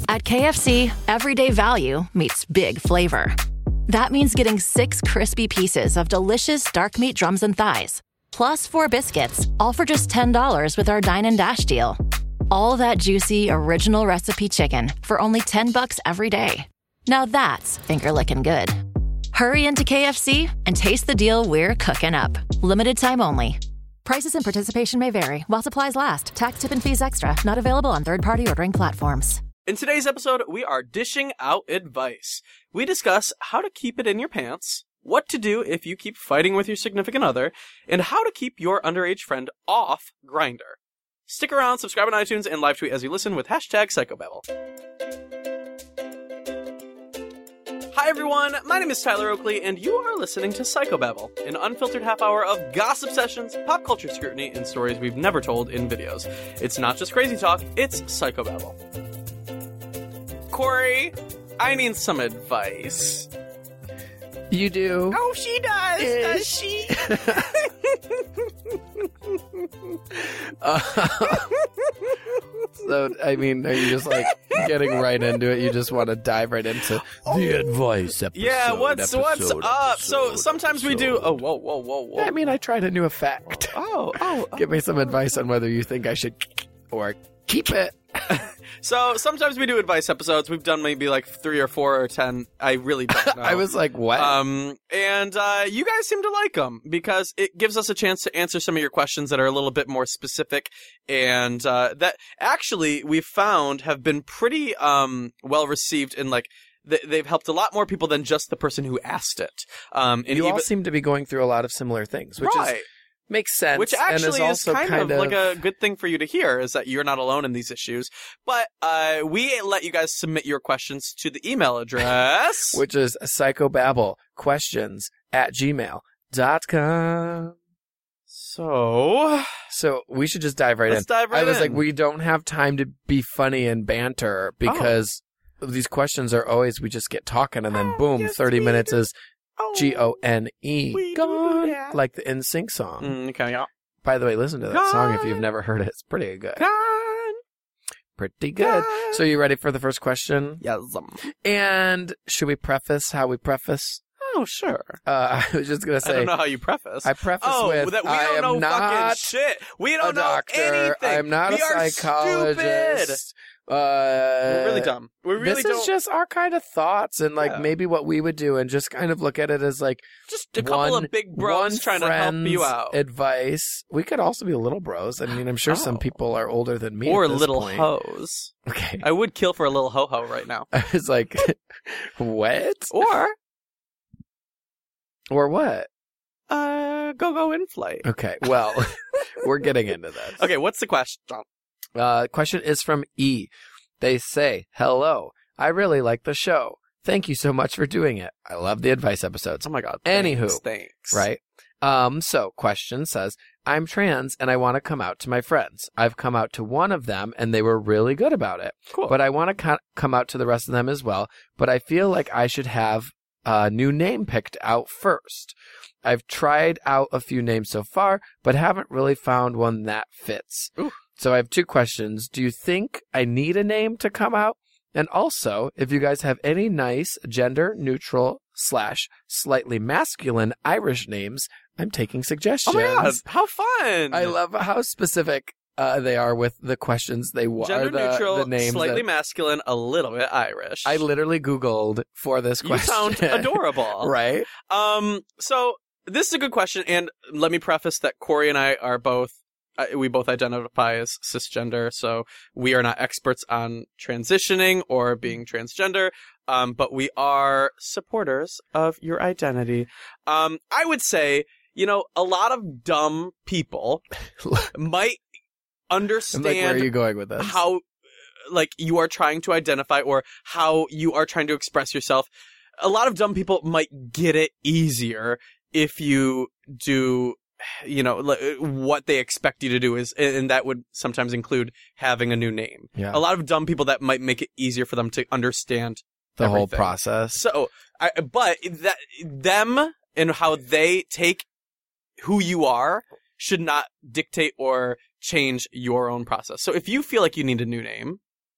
At KFC, everyday value meets big flavor. That means getting 6 crispy pieces of delicious dark meat drums and thighs, plus 4 biscuits, all for just $10 with our Dine and Dash deal. All that juicy, original recipe chicken for only $10 every day. Now that's finger-licking good. Hurry into KFC and taste the deal we're cooking up. Limited time only. Prices and participation may vary while supplies last. Tax, tip, and fees extra. Not available on third-party ordering platforms. In today's episode, we are dishing out advice. We discuss how to keep it in your pants, what to do if you keep fighting with your significant other, and how to keep your underage friend off Grindr. Stick around, subscribe on iTunes, and live tweet as you listen with hashtag Psychobabble. Hi everyone, my name is Tyler Oakley, and you are listening to Psychobabble, an unfiltered half hour of gossip sessions, pop culture scrutiny, and stories we've never told in videos. It's not just crazy talk, it's Psychobabble. Corey, I need some advice. You do? Oh, she does. Does she? So, I mean, are you just like getting right into it? You just want to dive right into the advice episode? Yeah, what's up? So sometimes we do. Oh, whoa. I mean, I tried a new effect. Oh. Give me some advice on whether you think I should or keep it. So sometimes we do advice episodes. We've done maybe like 3 or 4 or 10. I really don't know. I was like, what? And you guys seem to like them because it gives us a chance to answer some of your questions that are a little bit more specific, and that actually we found have been pretty well received, and like they've helped a lot more people than just the person who asked it. And you all seem to be going through a lot of similar things, which is. Makes sense. Which actually and is kind of like a good thing for you to hear, is that you're not alone in these issues. But we let you guys submit your questions to the email address. Which is psychobabblequestions@gmail.com. So we should just dive right in. Let's dive right in. I was like, we don't have time to be funny and banter because these questions are always, we just get talking and then boom, yes, 30 minutes is... Gone, like the NSYNC song. Okay, yeah. By the way, listen to that song if you've never heard it. It's pretty good. Pretty good. So you ready for the first question? Yes. And should we preface how we preface? Oh, sure. I was just going to say... I don't know how you preface. I preface with, that we I don't am know not fucking shit. We don't a doctor. know anything. I'm not we a psychologist. We're really dumb. This is just our kind of thoughts and like maybe what we would do and just kind of look at it as like just a couple of big bros trying to help you out. Advice. We could also be little bros. I mean, I'm sure some people are older than me. Or at this little point. Hoes. Okay. I would kill for a little ho-ho right now. I was like, what? Or what? Go in flight. Okay. Well, we're getting into this. Okay. What's the question? Question is from E. They say, hello, I really like the show. Thank you so much for doing it. I love the advice episodes. Oh my God. Anywho. Thanks. Right. So question says, I'm trans and I want to come out to my friends. I've come out to one of them and they were really good about it. Cool. But I want to come out to the rest of them as well. But I feel like I should have a new name picked out first. I've tried out a few names so far, but haven't really found one that fits. Ooh. So I have 2 questions. Do you think I need a name to come out? And also, if you guys have any nice gender-neutral / slightly masculine Irish names, I'm taking suggestions. Oh my God, how fun! I love how specific they are with the questions they want. Gender-neutral, the names slightly masculine, a little bit Irish. I literally Googled for this question. You sound adorable. Right? So this is a good question, and let me preface that Corey and I are both we both identify as cisgender, so we are not experts on transitioning or being transgender, but we are supporters of your identity. I would say, a lot of dumb people might understand where are you going with this? How, you are trying to identify or how you are trying to express yourself. A lot of dumb people might get it easier if you do what they expect you to do is, and that would sometimes include having a new name. Yeah. A lot of dumb people, that might make it easier for them to understand the whole process. So, but them and how they take who you are should not dictate or change your own process. So if you feel like you need a new name,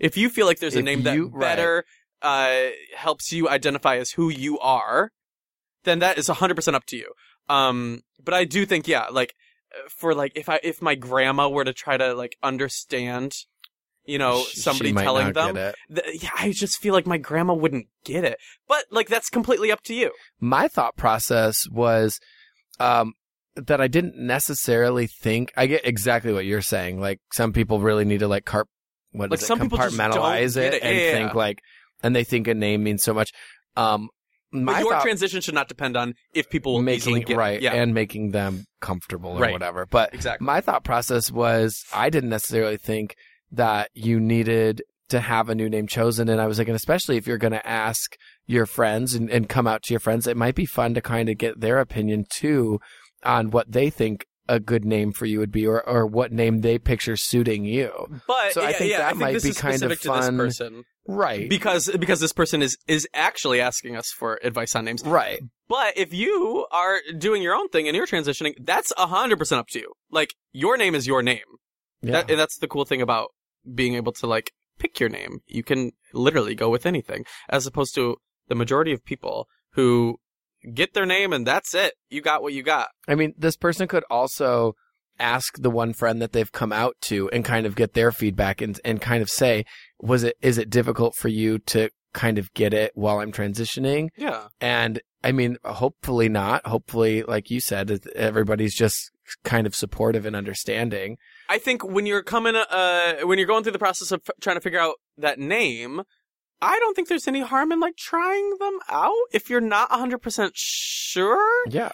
If you feel like there's a If name that you- better helps you identify as who you are, then that is 100% up to you. But I do think, yeah, like, for like, if my grandma were to try to like understand, you know, somebody She might telling not them, get it. yeah, I just feel like my grandma wouldn't get it. But like, that's completely up to you. My thought process was that I didn't necessarily think. I get exactly what you're saying. Like, some people really need to like Some people just don't compartmentalize get it it. and Yeah. think like, and they think a name means so much. But your transition should not depend on if people will easily making get right it. Yeah, and making them comfortable or Right. whatever. But exactly. my thought process was I didn't necessarily think that you needed to have a new name chosen. And I was like, and especially if you're going to ask your friends and come out to your friends, it might be fun to kind of get their opinion too on what they think a good name for you would be, or what name they picture suiting you. But So I think that might this be is kind of specific to this fun. person. Right. Because this person is actually asking us for advice on names. Right. But if you are doing your own thing and you're transitioning, that's 100% up to you. Like, your name is your name. Yeah. And that's the cool thing about being able to like pick your name. You can literally go with anything, as opposed to the majority of people who get their name and that's it. You got what you got. I mean, this person could also ask the one friend that they've come out to and kind of get their feedback and kind of say, is it difficult for you to kind of get it while I'm transitioning? Yeah. And I mean, hopefully not. Hopefully, like you said, everybody's just kind of supportive and understanding. I think when you're going through the process of trying to figure out that name, I don't think there's any harm in like trying them out if you're not 100% sure. Yeah.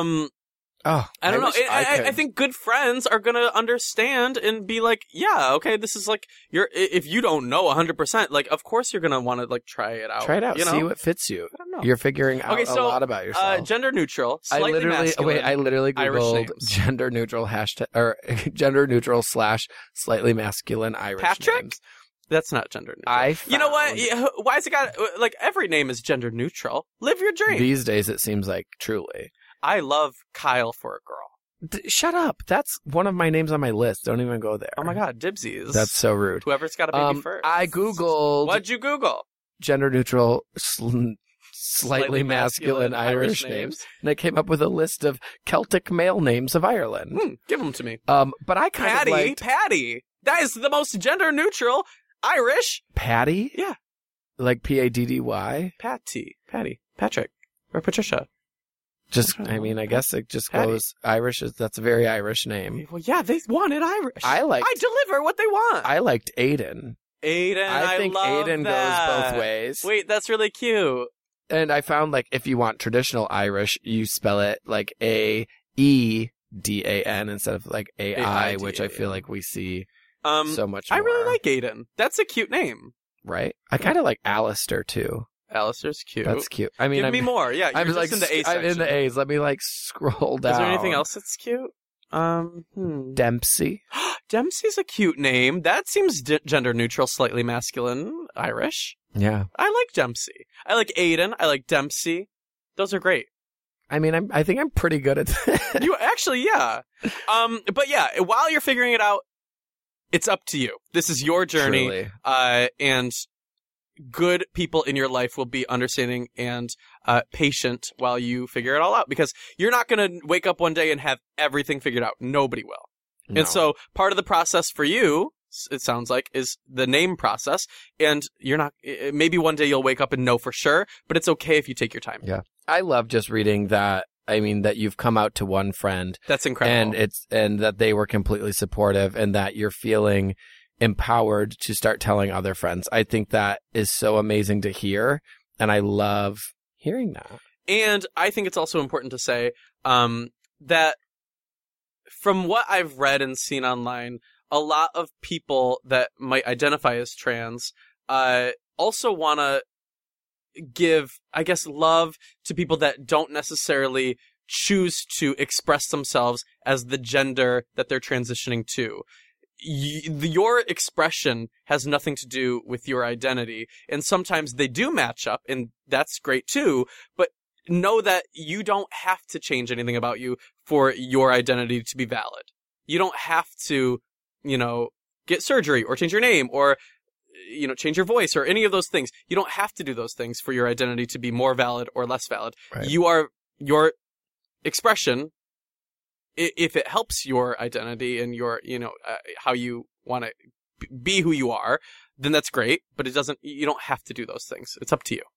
I don't know. wish I could. I think good friends are gonna understand and be like, yeah, okay, this is like if you don't know 100%, like of course you're gonna want to like try it out. Try it out. You know? See what fits you. I don't know. You're figuring out Okay, so, a lot about yourself. Gender neutral, slightly masculine. I literally Irish googled names. gender neutral hashtag or gender neutral / slightly masculine Irish Patrick? names. That's not gender neutral. You know what? Yeah, why is it got like every name is gender neutral? Live your dream. These days, it seems like truly. I love Kyle for a girl. Shut up. That's one of my names on my list. Don't even go there. Oh my god, dibsies. That's so rude. Whoever's got a baby first. I googled What'd you Google? gender neutral slightly masculine Irish names, and I came up with a list of Celtic male names of Ireland. Give them to me. But I kind Patty, of liked Patty. That is the most gender neutral Irish. Patty. Yeah. Like Paddy. Patty, Patrick, or Patricia. Just, I mean, I guess it just Patty. goes Irish. That's a very Irish name. Well, yeah, they wanted Irish. I deliver what they want. I liked Aiden. Aiden, I think love Aiden that. goes both ways. Wait, that's really cute. And I found like if you want traditional Irish, you spell it like AEDAN instead of like AI, which I feel like we see so much more. I really like Aiden. That's a cute name. Right? I kind of like Alistair too. Alistair's cute. That's cute. I mean, Give me more. Yeah, I'm you're like just in the A I'm in section. the A's. Let me like scroll down. Is there anything else that's cute? Dempsey. Dempsey's a cute name. That seems gender neutral, slightly masculine, Irish. Yeah. I like Dempsey. I like Aiden. I like Dempsey. Those are great. I mean, I think I'm pretty good at that. You actually, yeah. But yeah, while you're figuring it out, it's up to you. This is your journey. Truly. And good people in your life will be understanding and patient while you figure it all out, because you're not going to wake up one day and have everything figured out. Nobody will. No. And so part of the process for you, it sounds like, is the name process. And you're not, maybe one day you'll wake up and know for sure, but it's okay if you take your time. Yeah. I love just reading that. I mean, that you've come out to one friend. That's incredible. And that they were completely supportive and that you're feeling empowered to start telling other friends. I think that is so amazing to hear. And I love hearing that. And I think it's also important to say that from what I've read and seen online, a lot of people that might identify as trans also want to give, I guess, love to people that don't necessarily choose to express themselves as the gender that they're transitioning to. Your expression has nothing to do with your identity, and sometimes they do match up, and that's great too, but know that you don't have to change anything about you for your identity to be valid. You don't have to, get surgery or change your name or change your voice or any of those things. You don't have to do those things for your identity to be more valid or less valid. Right. Your expression, if it helps your identity and your, how you want to be who you are, then that's great. But you don't have to do those things. It's up to you.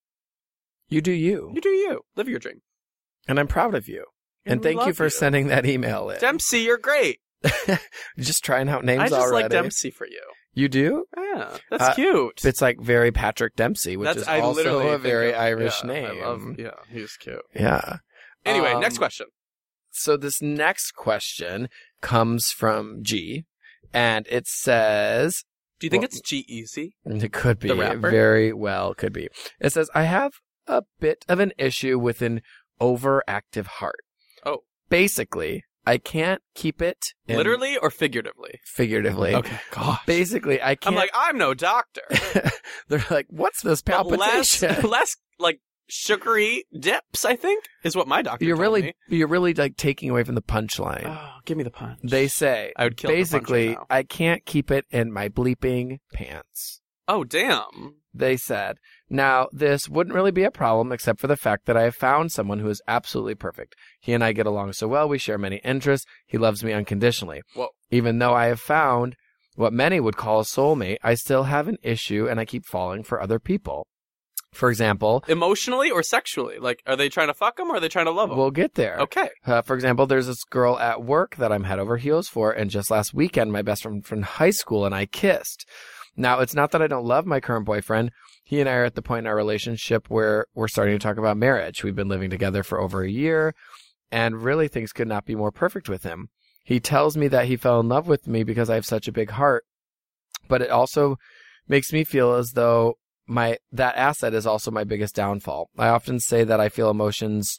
You do you. You do you. Live your dream. And I'm proud of you. And thank you for sending that email in. Dempsey, you're great. Just trying out names already. I just like Dempsey for you. You do? Yeah, that's cute. It's like very Patrick Dempsey, which is also a very Irish name. He's cute. Yeah. Anyway, next question. So this next question comes from G, and it says... Do you think it's G-Eazy? It could be. The rapper? Very well could be. It says, I have a bit of an issue with an overactive heart. Oh. Basically, I can't keep it... Literally or figuratively? Figuratively. Okay, gosh. Basically, I can't... I'm like, I'm no doctor. They're like, what's this palpitation? Less like sugary dips, I think, is what my doctor told me. You're really like taking away from the punchline. Oh, give me the punch. They say, I would kill basically, the punch right now. I can't keep it in my bleeping pants. Oh, damn. They said, now, this wouldn't really be a problem except for the fact that I have found someone who is absolutely perfect. He and I get along so well. We share many interests. He loves me unconditionally. Whoa. Even though I have found what many would call a soulmate, I still have an issue and I keep falling for other people. For example... Emotionally or sexually? Like, are they trying to fuck him or are they trying to love him? We'll get there. Okay. For example, there's this girl at work that I'm head over heels for, and just last weekend, my best friend from high school and I kissed. Now, it's not that I don't love my current boyfriend. He and I are at the point in our relationship where we're starting to talk about marriage. We've been living together for over a year, and really things could not be more perfect with him. He tells me that he fell in love with me because I have such a big heart, but it also makes me feel as though that asset is also my biggest downfall. I often say that I feel emotions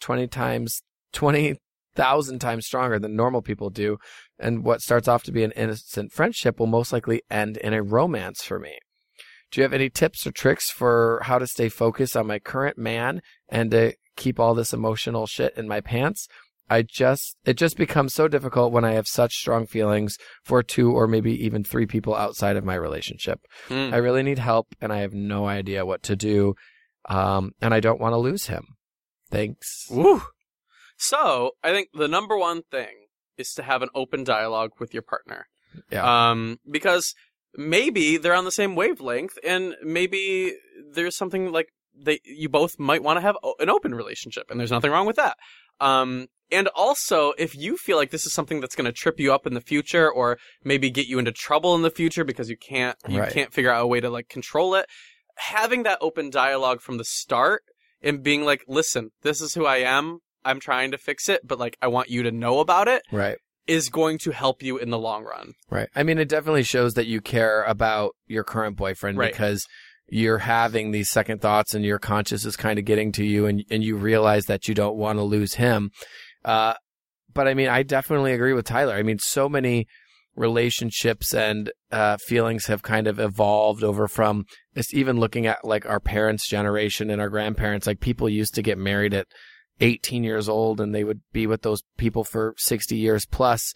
20,000 times stronger than normal people do, and what starts off to be an innocent friendship will most likely end in a romance for me. Do you have any tips or tricks for how to stay focused on my current man and to keep all this emotional shit in my pants? It just becomes so difficult when I have such strong feelings for 2 or maybe even 3 people outside of my relationship. I really need help, and I have no idea what to do, and I don't want to lose him. Thanks. Woo. So, I think the number one thing is to have an open dialogue with your partner. Yeah. Because maybe they're on the same wavelength, and maybe there's something like you both might want to have an open relationship, and there's nothing wrong with that. And also, if you feel like this is something that's going to trip you up in the future, or maybe get you into trouble in the future because you can't figure out a way to like control it, having that open dialogue from the start and being like, listen, this is who I am. I'm trying to fix it, but like, I want you to know about it. Right. Is going to help you in the long run. Right. I mean, it definitely shows that you care about your current boyfriend, right, because you're having these second thoughts and your conscience is kind of getting to you, and you realize that you don't want to lose him. But I mean, I definitely agree with Tyler. I mean, so many relationships and feelings have kind of evolved over from just even looking at like our parents' generation and our grandparents. Like, people used to get married at 18 years old and they would be with those people for 60 years plus.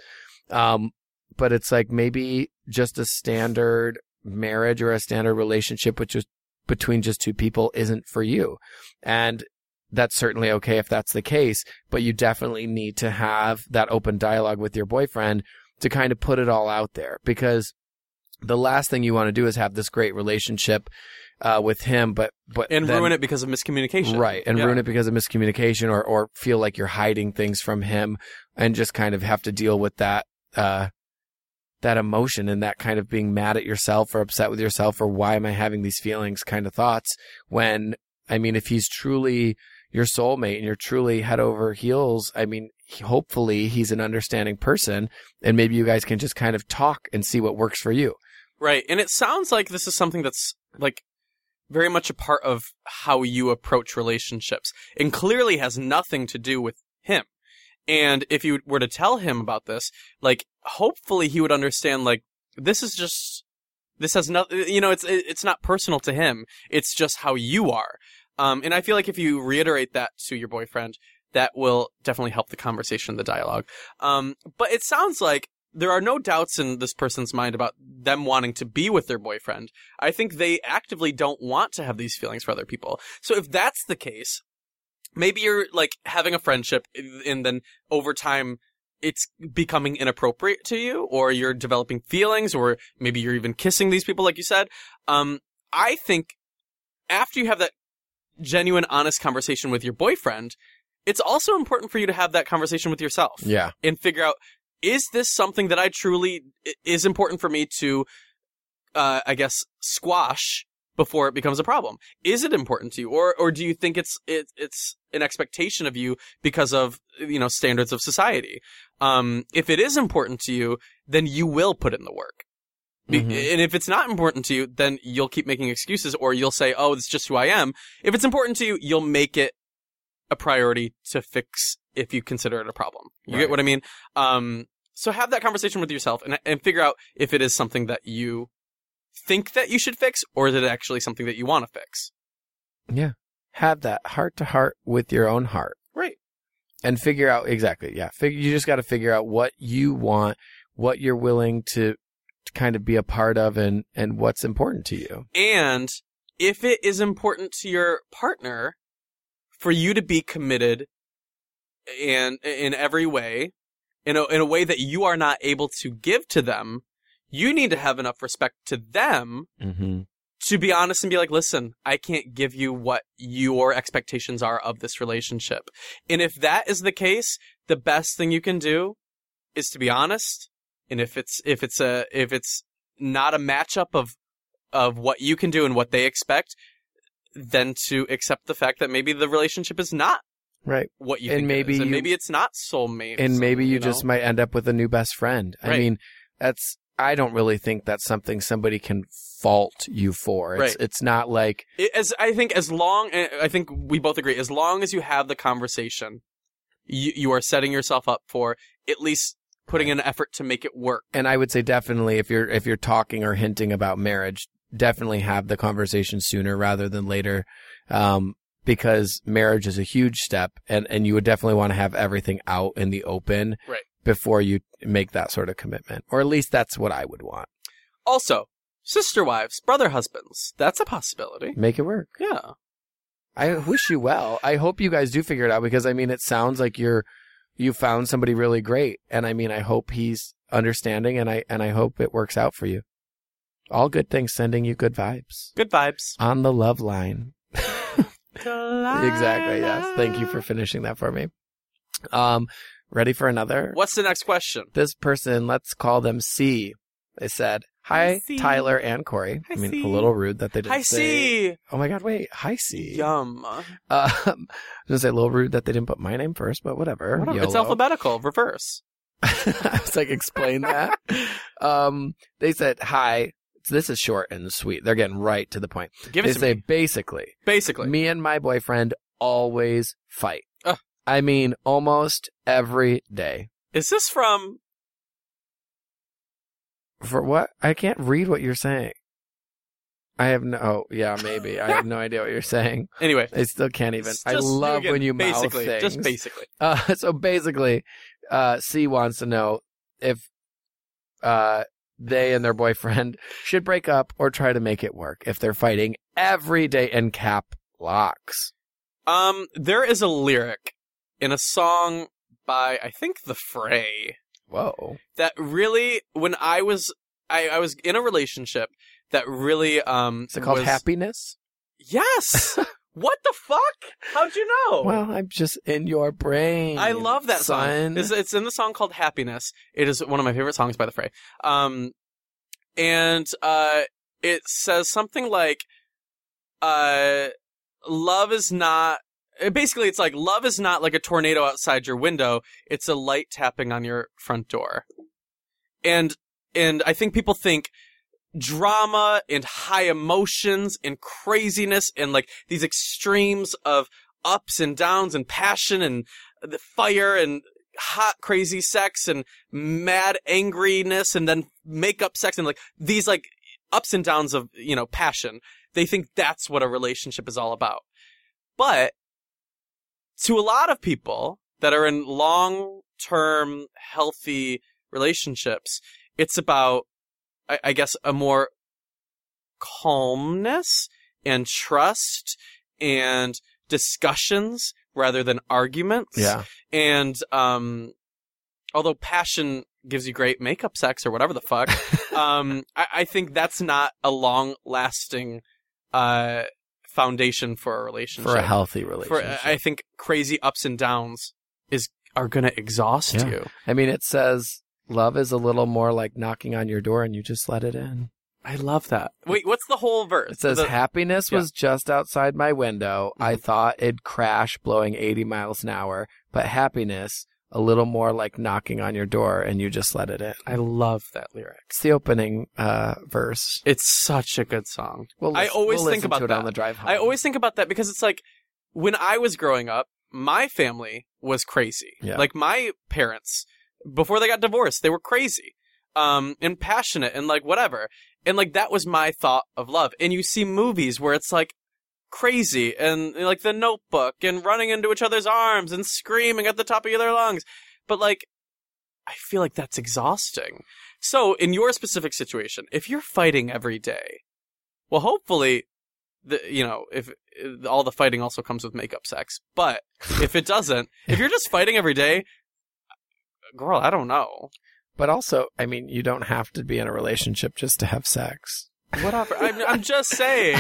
But it's like maybe just a standard marriage or a standard relationship which is between just 2 people isn't for you. And that's certainly okay if that's the case, but you definitely need to have that open dialogue with your boyfriend to kind of put it all out there, because the last thing you want to do is have this great relationship with him, but then ruin it because of miscommunication. Right. And ruin it because of miscommunication, or feel like you're hiding things from him, and just kind of have to deal with that emotion and that kind of being mad at yourself or upset with yourself, or why am I having these feelings kind of thoughts, when, I mean, if he's truly your soulmate and you're truly head over heels, I mean, hopefully he's an understanding person, and maybe you guys can just kind of talk and see what works for you. Right. And it sounds like this is something that's like very much a part of how you approach relationships, and clearly has nothing to do with him. And if you were to tell him about this, like, hopefully he would understand, like, this has nothing, it's not personal to him. It's just how you are. And I feel like if you reiterate that to your boyfriend, that will definitely help the conversation, the dialogue. But it sounds like there are no doubts in this person's mind about them wanting to be with their boyfriend. I think they actively don't want to have these feelings for other people. So if that's the case, maybe you're like having a friendship and then over time it's becoming inappropriate to you, or you're developing feelings, or maybe you're even kissing these people like you said. I think after you have that genuine, honest conversation with your boyfriend, it's also important for you to have that conversation with yourself. Yeah. And figure out, is this something that I truly is important for me to, I guess, squash before it becomes a problem? Is it important to you, or do you think it's an expectation of you because of standards of society? If it is important to you, then you will put in the work. And if it's not important to you, then you'll keep making excuses, or you'll say, "Oh, it's just who I am." If it's important to you, you'll make it a priority to fix if you consider it a problem. You get what I mean? So have that conversation with yourself and figure out if it is something that you think that you should fix, or is it actually something that you want to fix? Yeah. Have that heart to heart with your own heart. Right. And figure out, exactly, yeah. You just got to figure out what you want, what you're willing to kind of be a part of, and what's important to you. And if it is important to your partner for you to be committed and in every way, in a way that you are not able to give to them, you need to have enough respect to them to be honest and be like, listen, I can't give you what your expectations are of this relationship. And if that is the case, the best thing you can do is to be honest. And if it's not a matchup of what you can do and what they expect, then to accept the fact that maybe the relationship is not right what you think it is. And maybe it's not soulmate. And maybe you just might end up with a new best friend. Right. I mean, I don't really think that's something somebody can fault you for. It's not like... I think we both agree, as long as you have the conversation, you are setting yourself up for at least putting in an effort to make it work. And I would say definitely if you're talking or hinting about marriage, definitely have the conversation sooner rather than later, because marriage is a huge step, and you would definitely want to have everything out in the open before you make that sort of commitment. Or at least that's what I would want. Also, sister wives, brother husbands, that's a possibility. Make it work. Yeah. I wish you well. I hope you guys do figure it out, because I mean, it sounds like you found somebody really great. And I mean, I hope he's understanding, and I hope it works out for you. All good things, sending you good vibes. Good vibes. On the love line. Exactly, yes. Thank you for finishing that for me. Ready for another? What's the next question? This person, let's call them C. They said, Hi, Tyler and Corey. Hi, I mean, C. a little rude that they didn't say. Hi, C. Oh my God, wait. Hi, C. Yum. I was going to say a little rude that they didn't put my name first, but whatever. It's alphabetical, reverse. I was like, explain that. They said, hi. This is short and sweet. They're getting right to the point. They say, basically, me and my boyfriend always fight. I mean, almost every day. Is this from... For what? I can't read what you're saying. I have no... Oh, yeah, maybe. I have no idea what you're saying. Anyway. I still can't even. I love when you mouth things. Just basically. So basically, C wants to know if they and their boyfriend should break up or try to make it work if they're fighting every day in cap locks. There is a lyric in a song by, I think, The Fray. Whoa. That really, when I was in a relationship that really, is it called Happiness? Yes! What the fuck? How'd you know? Well, I'm just in your brain. I love that son. song. It's in the song called Happiness. It is one of my favorite songs by The Fray. And it says something like, love is not... Basically, it's like, love is not like a tornado outside your window. It's a light tapping on your front door. And I think people think drama and high emotions and craziness and like these extremes of ups and downs and passion and the fire and hot, crazy sex and mad angriness and then make-up sex and like these like ups and downs of, passion. They think that's what a relationship is all about. But to a lot of people that are in long-term, healthy relationships, it's about, I guess, a more calmness and trust and discussions rather than arguments. Yeah. And although passion gives you great makeup sex or whatever the fuck, I think that's not a long-lasting foundation for a relationship. For a healthy relationship. I think crazy ups and downs are going to exhaust you. I mean, it says love is a little more like knocking on your door and you just let it in. I love that. Wait, what's the whole verse? It says, happiness was just outside my window. I thought it'd crash blowing 80 miles an hour, but happiness, a little more like knocking on your door and you just let it in. I love that lyric. It's the opening verse. It's such a good song. I always think about that on the drive home. I always think about that because it's like, when I was growing up, my family was crazy. Yeah. Like my parents, before they got divorced, they were crazy, and passionate and like whatever. And like that was my thought of love. And you see movies where it's like crazy and like The Notebook and running into each other's arms and screaming at the top of their lungs. But like, I feel like that's exhausting. So in your specific situation, if you're fighting every day, well, hopefully, if all the fighting also comes with makeup sex, but if it doesn't, if you're just fighting every day, girl, I don't know. But also, I mean, you don't have to be in a relationship just to have sex. Whatever. I'm just saying,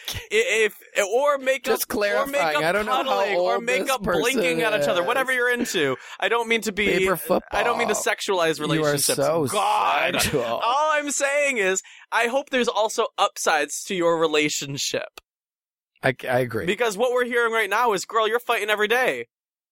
or make just up, clarifying. Or make up I don't know how old or make up blinking at each other. Whatever you're into. I don't mean to be. Paper football. I don't mean to sexualize relationships. You are so God. sexual. All I'm saying is, I hope there's also upsides to your relationship. I agree. Because what we're hearing right now is, girl, you're fighting every day.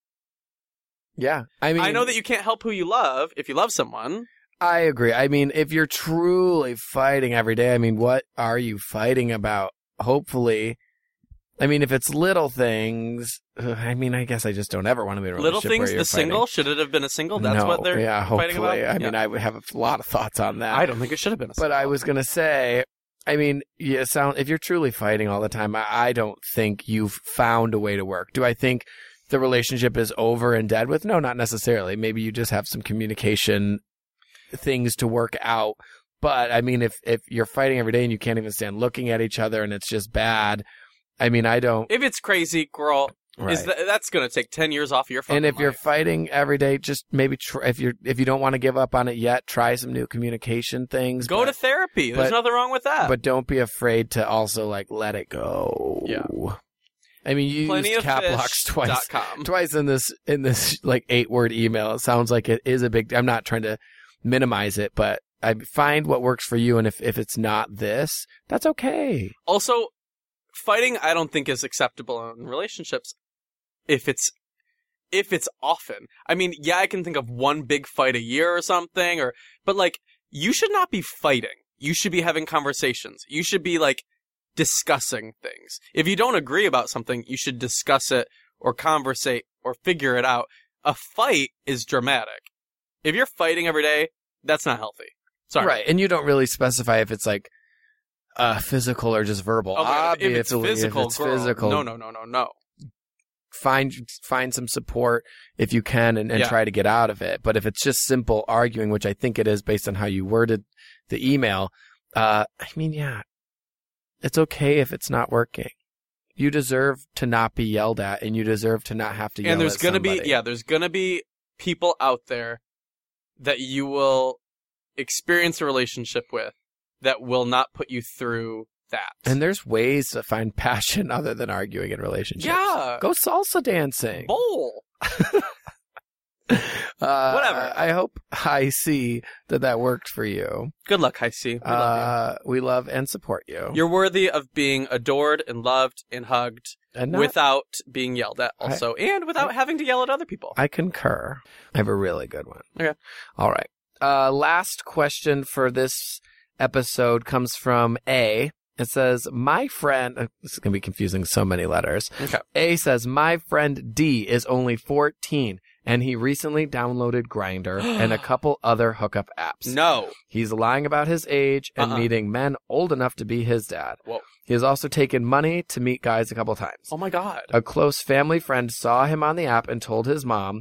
Yeah. I mean, I know that you can't help who you love if you love someone. I agree. I mean, if you're truly fighting every day, I mean, what are you fighting about? Hopefully, I mean, if it's little things, I mean, I guess I just don't ever want to be in a relationship. Little things, where you're fighting. Single? Should it have been a single? That's what they're fighting about? I mean, I would have a lot of thoughts on that. I don't think it should have been a single. But I was going to say, I mean, if you're truly fighting all the time, I don't think you've found a way to work. Do I think the relationship is over and dead with? No, not necessarily. Maybe you just have some communication things to work out. But I mean, if you're fighting every day and you can't even stand looking at each other and it's just bad, I mean, I don't. If it's crazy, girl, right. That's going to take 10 years off your fucking And if you're life. fighting every day, just maybe if you don't want to give up on it yet, try some new communication things. Go to therapy. There's nothing wong with that. But don't be afraid to also like let it go. Yeah. I mean, you used cap locks twice in this like 8-word email. It sounds like it is a big. I'm not trying to minimize it, but I find what works for you, and if it's not this, that's okay. Also, fighting I don't think is acceptable in relationships if it's often. I mean, yeah, I can think of one big fight a year or something, but like you should not be fighting. You should be having conversations. You should be like discussing things. If you don't agree about something, you should discuss it or conversate or figure it out. A fight is dramatic. If you're fighting every day, that's not healthy. Sorry. Right, and you don't really specify if it's like physical or just verbal. Okay, if it's physical, no. Find some support if you can and try to get out of it. But if it's just simple arguing, which I think it is based on how you worded the email, I mean, yeah, it's okay if it's not working. You deserve to not be yelled at, and you deserve to not have to yell at somebody. There's gonna be people out there that you will experience a relationship with that will not put you through that. And there's ways to find passion other than arguing in relationships. Yeah. Go salsa dancing. Bowl. Whatever. I hope High C that worked for you. Good luck, High C. We love and support you. You're worthy of being adored and loved and hugged without being yelled at also, and without having to yell at other people. I concur. I have a really good one. Okay. All right. Last question for this episode comes from A. It says, my friend, this is going to be confusing, so many letters. Okay. A says, my friend D is only 14, and he recently downloaded Grindr and a couple other hookup apps. No. He's lying about his age and meeting men old enough to be his dad. Whoa. He has also taken money to meet guys a couple times. Oh my God. A close family friend saw him on the app and told his mom.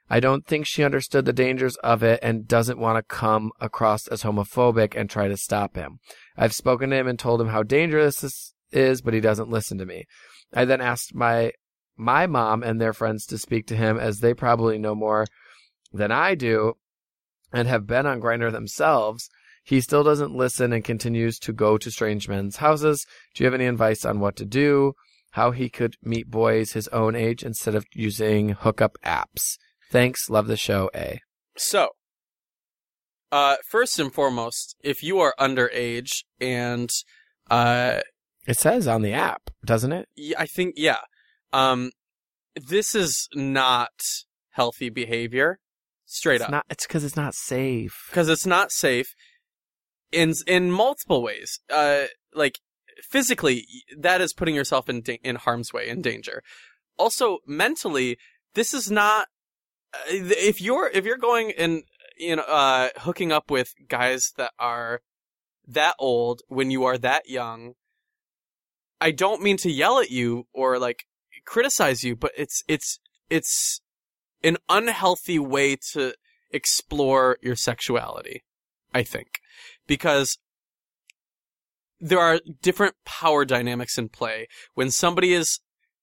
I don't think she understood the dangers of it and doesn't want to come across as homophobic and try to stop him. I've spoken to him and told him how dangerous this is, but he doesn't listen to me. I then asked my mom and their friends to speak to him, as they probably know more than I do and have been on Grindr themselves. He still doesn't listen and continues to go to strange men's houses. Do you have any advice on what to do? How he could meet boys his own age instead of using hookup apps? Thanks. Love the show, A. So, first and foremost, if you are underage and... it says on the app, doesn't it? Yeah, I think, yeah. This is not healthy behavior. Straight up. It's because it's not safe. Because it's not safe in multiple ways. Like, physically, that is putting yourself in harm's way, in danger. Also, mentally, this is not... If you're going and hooking up with guys that are that old when you are that young, I don't mean to yell at you or like criticize you, but it's an unhealthy way to explore your sexuality, I think, because there are different power dynamics in play. When somebody is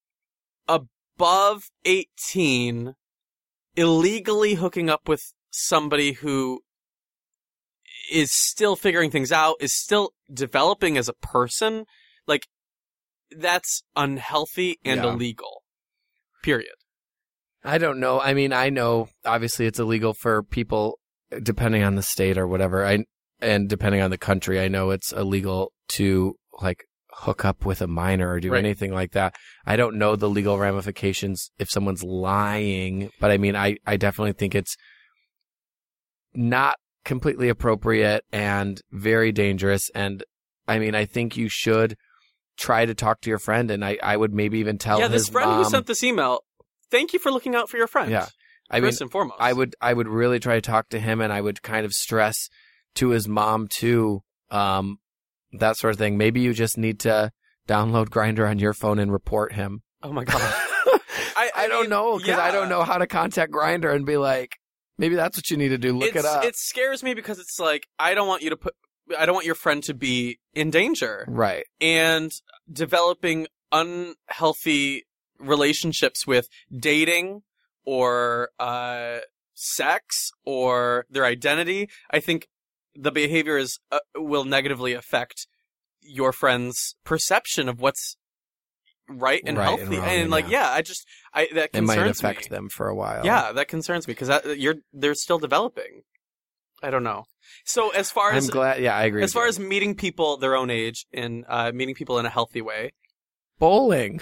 above 18, illegally hooking up with somebody who is still figuring things out, is still developing as a person, like, that's unhealthy and illegal. Period. I don't know. I mean, I know obviously it's illegal for people depending on the state or whatever. And depending on the country, I know it's illegal to like hook up with a minor or do anything like that. I don't know the legal ramifications if someone's lying, but I mean, I definitely think it's not completely appropriate and very dangerous. And I mean, I think you should try to talk to your friend, and I would maybe even tell his this friend mom, who sent this email, thank you for looking out for your friend. Yeah. First and foremost. I would really try to talk to him, and I would kind of stress to his mom too, that sort of thing. Maybe you just need to download Grindr on your phone and report him. Oh my God. I don't know, because I don't know how to contact Grindr and be like, maybe that's what you need to do. Look it up. It scares me because it's like, I don't want your friend to be in danger. Right. And developing unhealthy relationships with dating or sex or their identity. I think the behavior will negatively affect your friend's perception of what's right and healthy. And, wrong, and like, that concerns me. It might affect them for a while. Yeah, that concerns me because they're still developing. I don't know. So as far as... I'm glad, I agree. As far as meeting people their own age and meeting people in a healthy way. Bowling.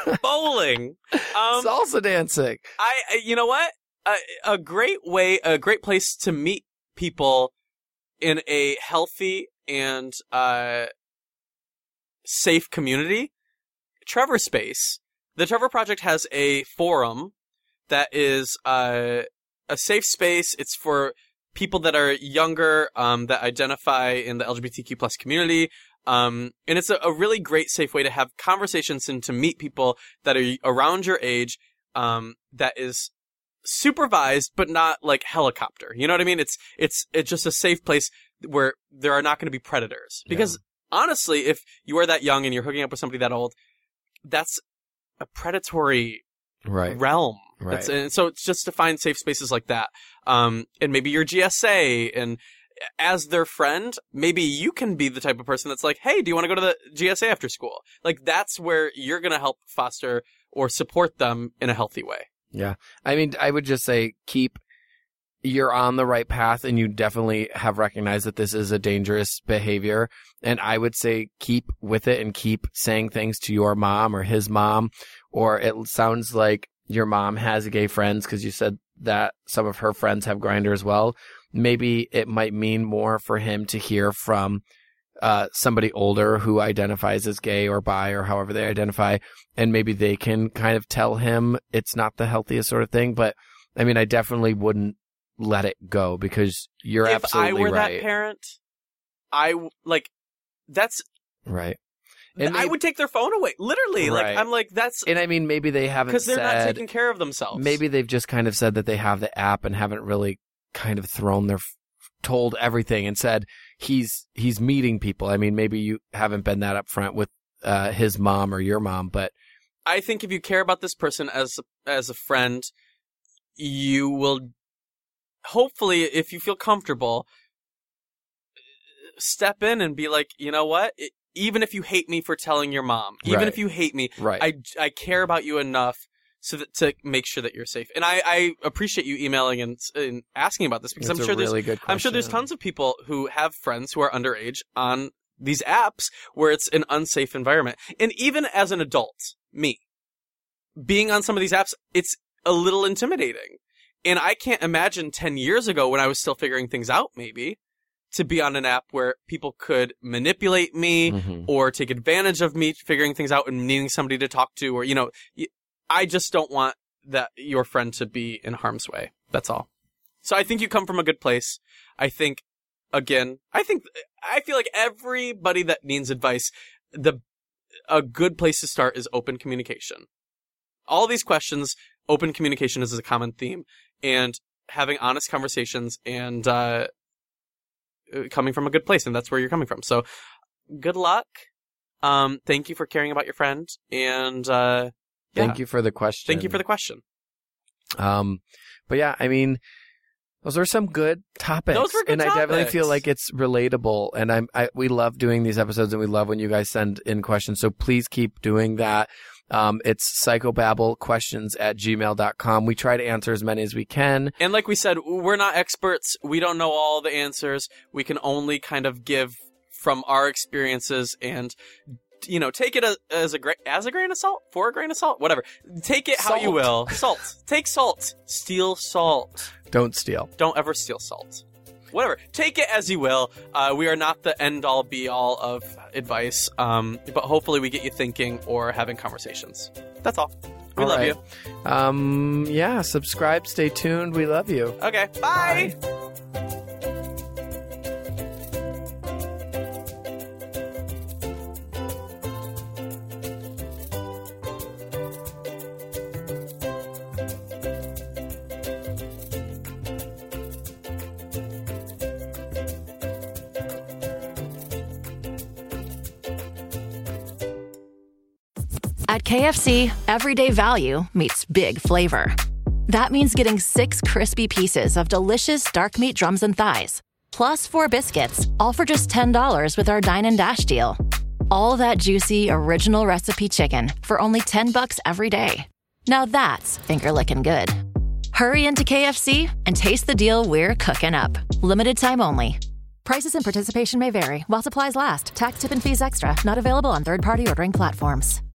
Salsa dancing. You know what? A great place to meet people in a healthy and safe community. Trevor Space. The Trevor Project has a forum that is a safe space. It's for people that are younger, that identify in the LGBTQ plus community. And it's a really great, safe way to have conversations and to meet people that are around your age, that is supervised, but not like helicopter. You know what I mean? It's just a safe place where there are not going to be predators. Because honestly, if you are that young and you're hooking up with somebody that old, that's a predatory realm. Right. And so it's just to find safe spaces like that. And maybe your GSA, and as their friend, maybe you can be the type of person that's like, hey, do you want to go to the GSA after school? Like, that's where you're going to help foster or support them in a healthy way. Yeah. I mean, I would just say you're on the right path, and you definitely have recognized that this is a dangerous behavior. And I would say keep with it and keep saying things to your mom or his mom, or it sounds like your mom has gay friends because you said that some of her friends have Grindr as well. Maybe it might mean more for him to hear from somebody older who identifies as gay or bi or however they identify, and maybe they can kind of tell him it's not the healthiest sort of thing. But I mean, I definitely wouldn't let it go, because you're absolutely right. If I were that parent, that's right. I would take their phone away. Literally. Right. I'm like, that's... And I mean, maybe they haven't because they're not taking care of themselves. Maybe they've just kind of said that they have the app and haven't really kind of told everything and said he's meeting people. I mean, maybe you haven't been that upfront with his mom or your mom, but I think if you care about this person as a friend, you will hopefully, if you feel comfortable, step in and be like, you know what? Even if you hate me for telling your mom, even if you hate me, I care about you enough to make sure that you're safe. And I appreciate you emailing and asking about this, because I'm sure there's tons of people who have friends who are underage on these apps where it's an unsafe environment. And even as an adult, me, being on some of these apps, it's a little intimidating. And I can't imagine 10 years ago, when I was still figuring things out, maybe, to be on an app where people could manipulate me or take advantage of me figuring things out and needing somebody to talk to, or, I just don't want your friend to be in harm's way. That's all. So I think you come from a good place. I feel like everybody that needs advice, a good place to start is open communication. All these questions, open communication is a common theme, and having honest conversations and coming from a good place, and that's where you're coming from. So good luck. Thank you for caring about your friend, and thank you for the question. But yeah, I mean, those are some good topics. Those were good topics. I definitely feel like it's relatable, and we love doing these episodes, and we love when you guys send in questions. So please keep doing that. It's psychobabblequestions@gmail.com. We try to answer as many as we can. And like we said, we're not experts. We don't know all the answers. We can only kind of give from our experiences, and take it as a grain of salt, for a grain of salt, whatever. Take it how you will. Salt. Take salt. Steal salt. Don't steal. Don't ever steal salt. Whatever. Take it as you will. We are not the end-all, be-all of advice, but hopefully we get you thinking or having conversations. That's all. We love you. Yeah, subscribe, stay tuned. We love you. Okay, bye. At KFC, everyday value meets big flavor. That means getting 6 crispy pieces of delicious dark meat drums and thighs, plus 4 biscuits, all for just $10 with our Dine and Dash deal. All that juicy, original recipe chicken for only $10 every day. Now that's finger-licking good. Hurry into KFC and taste the deal we're cooking up. Limited time only. Prices and participation may vary while supplies last. Tax, tip, and fees extra. Not available on third-party ordering platforms.